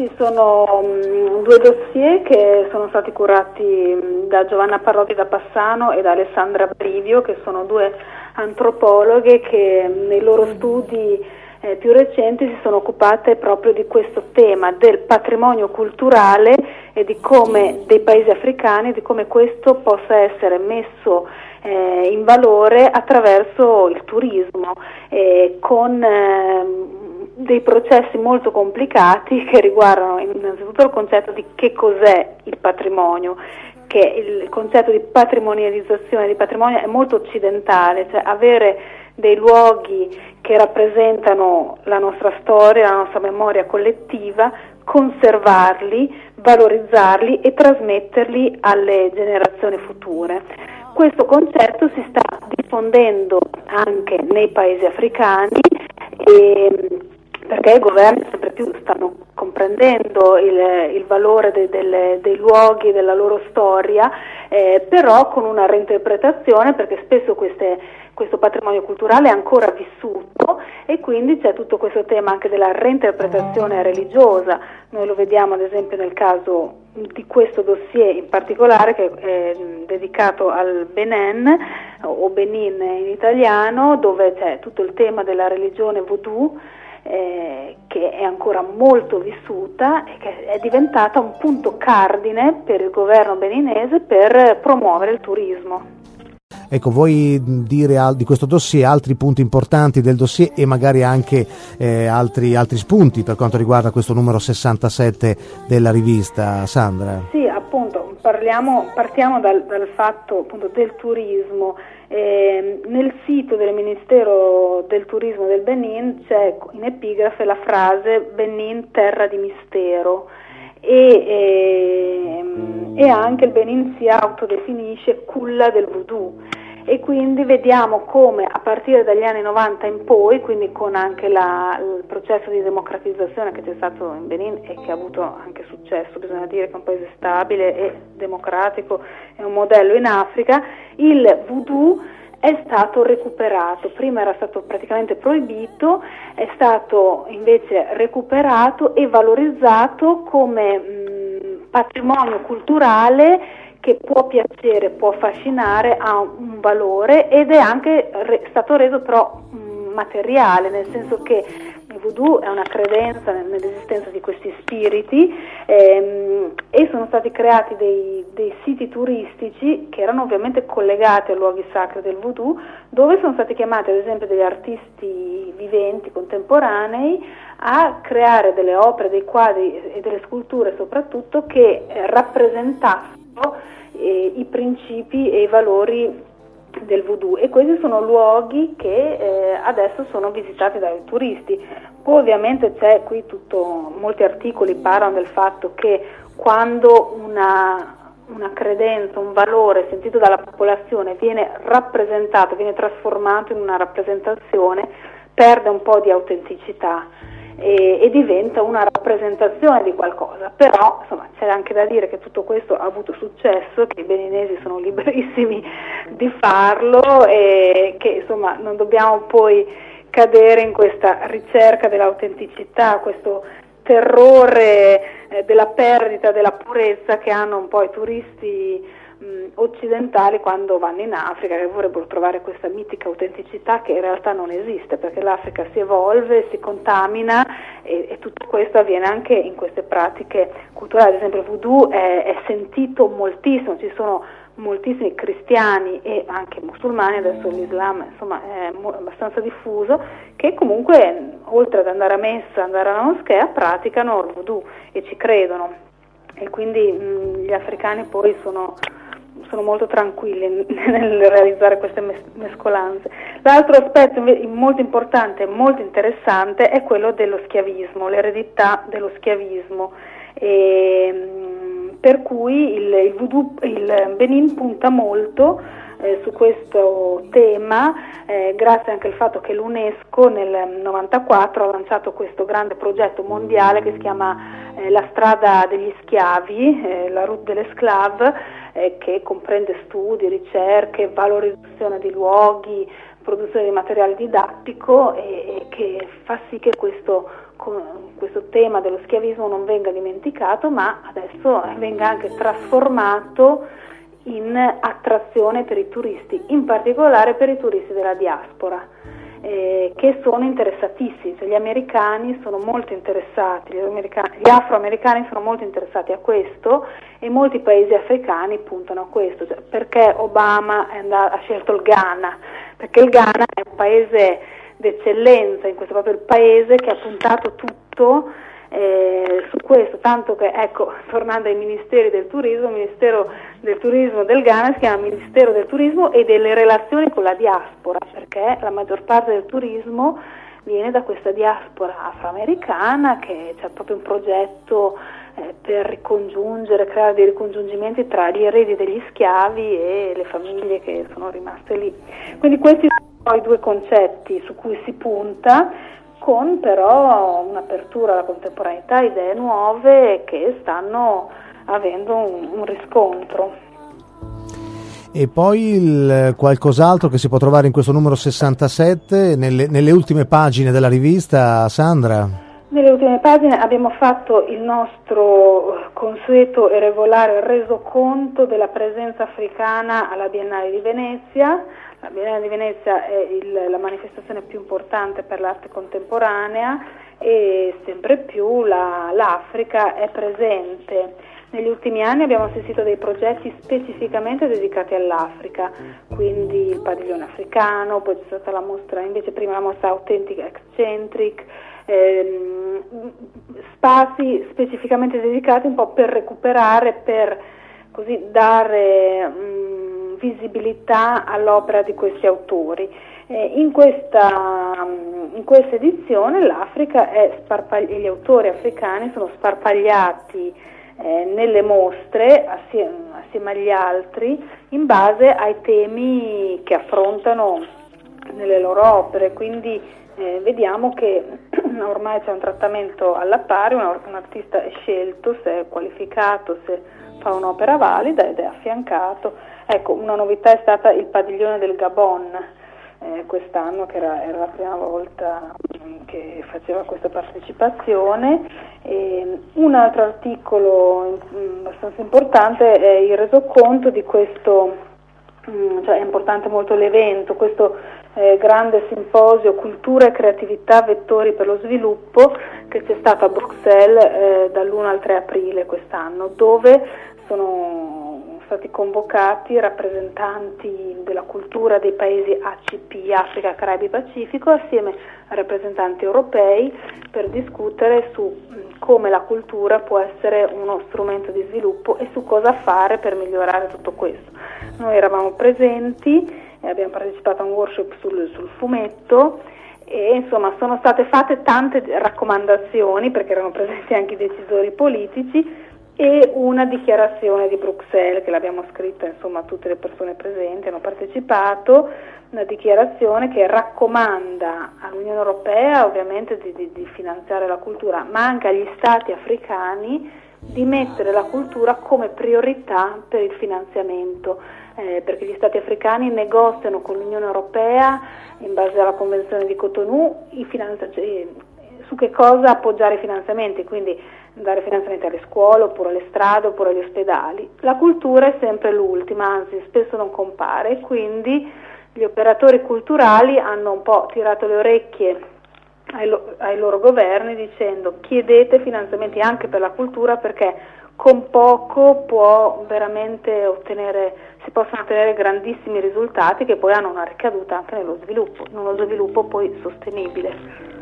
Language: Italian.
Sì, sono due dossier che sono stati curati da Giovanna Parrotti da Passano e da Alessandra Brivio, che sono due antropologhe che nei loro studi più recenti si sono occupate proprio di questo tema del patrimonio culturale e di come dei paesi africani, di come questo possa essere messo in valore attraverso il turismo, con dei processi molto complicati che riguardano innanzitutto il concetto di che cos'è il patrimonio, che il concetto di patrimonializzazione di patrimonio è molto occidentale, cioè avere dei luoghi che rappresentano la nostra storia, la nostra memoria collettiva, conservarli, valorizzarli e trasmetterli alle generazioni future. Questo concetto si sta diffondendo anche nei paesi africani perché i governi sempre più stanno comprendendo il valore dei luoghi, della loro storia, però con una reinterpretazione, perché spesso questo patrimonio culturale è ancora vissuto e quindi c'è tutto questo tema anche della reinterpretazione religiosa. Noi lo vediamo ad esempio nel caso di questo dossier in particolare, che è dedicato al Benin o Benin in italiano, dove c'è tutto il tema della religione voodoo, che è ancora molto vissuta e che è diventata un punto cardine per il governo beninese per promuovere il turismo. Ecco, vuoi dire di questo dossier altri punti importanti del dossier e magari anche altri spunti per quanto riguarda questo numero 67 della rivista, Sandra? Sì, appunto, partiamo dal fatto appunto del turismo. Nel sito del Ministero del Turismo del Benin c'è in epigrafe la frase Benin terra di mistero e anche il Benin si autodefinisce culla del voodoo e quindi vediamo come a partire dagli anni 90 in poi, quindi con anche il processo di democratizzazione che c'è stato in Benin e che ha avuto anche successo, bisogna dire che è un paese stabile e democratico, è un modello in Africa, il voodoo è stato recuperato, prima era stato praticamente proibito, è stato invece recuperato e valorizzato come patrimonio culturale che può piacere, può affascinare, ha un valore ed è anche stato reso però materiale, nel senso che il voodoo è una credenza nell'esistenza di questi spiriti e sono stati creati dei siti turistici che erano ovviamente collegati a luoghi sacri del voodoo, dove sono stati chiamati ad esempio degli artisti viventi, contemporanei, a creare delle opere, dei quadri e delle sculture soprattutto che rappresentassero i principi e i valori del voodoo, e questi sono luoghi che adesso sono visitati dai turisti. Poi ovviamente c'è qui molti articoli parlano del fatto che quando una credenza, un valore sentito dalla popolazione viene rappresentato, viene trasformato in una rappresentazione, perde un po' di autenticità e diventa una rappresentazione di qualcosa, però insomma c'è anche da dire che tutto questo ha avuto successo, che i beninesi sono liberissimi di farlo e che insomma non dobbiamo poi cadere in questa ricerca dell'autenticità, questo terrore della perdita della purezza che hanno un po' i turisti occidentali quando vanno in Africa, che vorrebbero trovare questa mitica autenticità che in realtà non esiste, perché l'Africa si evolve, si contamina e tutto questo avviene anche in queste pratiche culturali. Ad esempio il voodoo è sentito moltissimo, ci sono moltissimi cristiani e anche musulmani, adesso l'Islam insomma è abbastanza diffuso, che comunque oltre ad andare a messa, andare alla moschea, praticano il voodoo e ci credono, e quindi gli africani poi sono molto tranquilli nel realizzare queste mescolanze. L'altro aspetto molto importante e molto interessante è quello dello schiavismo, l'eredità dello schiavismo, per cui il Benin punta molto su questo tema, grazie anche al fatto che l'UNESCO nel 94 ha lanciato questo grande progetto mondiale che si chiama la strada degli schiavi, la Route de l'Esclave, che comprende studi, ricerche, valorizzazione di luoghi, produzione di materiale didattico e che fa sì che questo questo tema dello schiavismo non venga dimenticato, ma adesso venga anche trasformato in attrazione per i turisti, in particolare per i turisti della diaspora, che sono interessatissimi. Cioè, gli americani sono molto interessati, gli afroamericani sono molto interessati a questo, e molti paesi africani puntano a questo. Cioè, perché Obama ha scelto il Ghana? Perché il Ghana è un paese d'eccellenza, in questo proprio il paese che ha puntato tutto su questo, tanto che, ecco, tornando ai ministeri del turismo, il Ministero del Turismo del Ghana si chiama Ministero del Turismo e delle relazioni con la diaspora, perché la maggior parte del turismo viene da questa diaspora afroamericana, che c'è proprio un progetto per ricongiungere, creare dei ricongiungimenti tra gli eredi degli schiavi e le famiglie che sono rimaste lì. Quindi questi sono i due concetti su cui si punta, con però un'apertura alla contemporaneità, idee nuove che stanno avendo un riscontro. E poi qualcos'altro che si può trovare in questo numero 67, nelle ultime pagine della rivista, Sandra? Nelle ultime pagine abbiamo fatto il nostro consueto e regolare resoconto della presenza africana alla Biennale di Venezia. La Biennale di Venezia è la manifestazione più importante per l'arte contemporanea e sempre più l'Africa è presente. Negli ultimi anni abbiamo assistito a dei progetti specificamente dedicati all'Africa, quindi il padiglione africano, poi c'è stata la mostra, invece prima la mostra Authentic Eccentric, spazi specificamente dedicati un po' per recuperare, per così dare visibilità all'opera di questi autori. In questa edizione l'Africa gli autori africani sono sparpagliati nelle mostre assieme agli altri in base ai temi che affrontano nelle loro opere, quindi vediamo che ormai c'è un trattamento alla pari, un artista è scelto, se è qualificato, se fa un'opera valida ed è affiancato. Ecco, una novità è stata il padiglione del Gabon quest'anno, che era la prima volta che faceva questa partecipazione. Un altro articolo abbastanza importante è il resoconto di questo, cioè è importante molto l'evento, questo grande simposio Cultura e Creatività Vettori per lo Sviluppo, che c'è stato a Bruxelles dall'1 al 3 aprile quest'anno, dove sono stati convocati rappresentanti della cultura dei paesi ACP, Africa, Caraibi, Pacifico, assieme a rappresentanti europei, per discutere su come la cultura può essere uno strumento di sviluppo e su cosa fare per migliorare tutto questo. Noi eravamo presenti e abbiamo partecipato a un workshop sul fumetto e insomma sono state fatte tante raccomandazioni, perché erano presenti anche i decisori politici, e una dichiarazione di Bruxelles che l'abbiamo scritta, insomma tutte le persone presenti hanno partecipato, una dichiarazione che raccomanda all'Unione Europea ovviamente di finanziare la cultura, ma anche agli stati africani di mettere la cultura come priorità per il finanziamento, perché gli stati africani negoziano con l'Unione Europea in base alla Convenzione di Cotonou su che cosa appoggiare i finanziamenti, quindi dare finanziamenti alle scuole, oppure alle strade, oppure agli ospedali. La cultura è sempre l'ultima, anzi spesso non compare, quindi gli operatori culturali hanno un po' tirato le orecchie ai loro governi dicendo: chiedete finanziamenti anche per la cultura, perché con poco si possono ottenere grandissimi risultati che poi hanno una ricaduta anche nello sviluppo poi sostenibile.